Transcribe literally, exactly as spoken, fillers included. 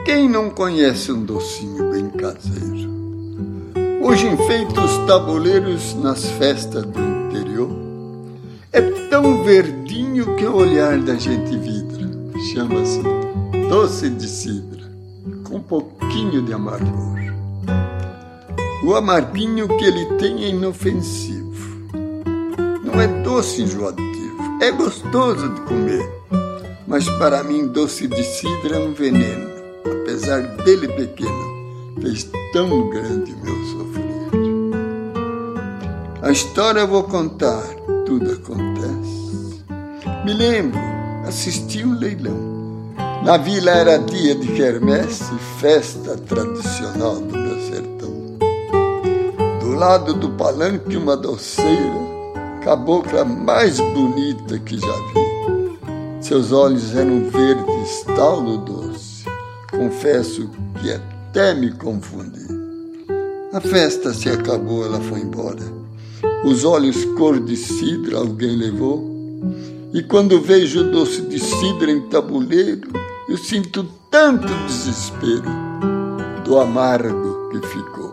Quem não conhece um docinho bem caseiro? Hoje enfeita os tabuleiros nas festas do interior. É tão verdinho que o olhar da gente vidra. Chama-se doce de cidra, com um pouquinho de amargor. O amarguinho que ele tem é inofensivo. Não é doce enjoativo, é gostoso de comer. Mas para mim doce de cidra é um veneno. Apesar dele pequeno, fez tão grande meu sofrer. A história eu vou contar, tudo acontece. Me lembro, assisti um leilão. Na vila era dia de quermesse, festa tradicional do meu sertão. Do lado do palanque uma doceira, cabocla mais bonita que já vi. Seus olhos eram verdes, tal no doce. Confesso que até me confundi. A festa se acabou, ela foi embora. Os olhos cor de cidra alguém levou. E quando vejo o doce de cidra em tabuleiro, eu sinto tanto desespero do amargo que ficou.